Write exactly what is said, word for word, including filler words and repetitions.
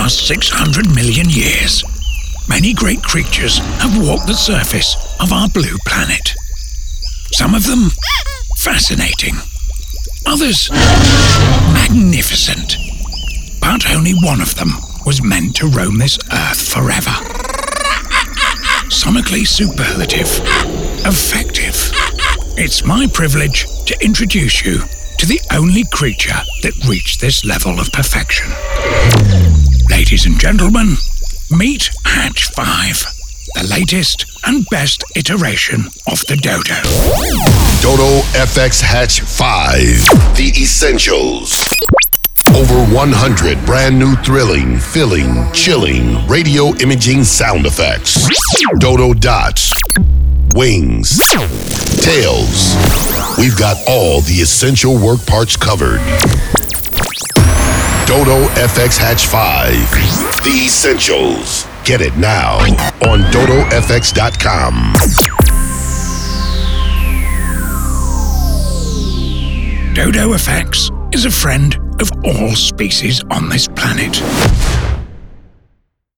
last six hundred million years, many great creatures have walked the surface of our blue planet. Some of them fascinating, others magnificent. But only one of them was meant to roam this Earth forever. Sonically superlative, effective. It's my privilege to introduce you to the only creature that reached this level of perfection. Ladies and gentlemen, meet Hatch five, the latest and best iteration of the Dodo. Dodo F X Hatch five, the essentials. Over one hundred brand new thrilling, filling, chilling, radio imaging sound effects. Dodo dots, wings, tails. We've got all the essential work parts covered. Dodo F X Hatch five, the essentials. Get it now on dodo f x dot com. Dodo F X is a friend of all species on this planet.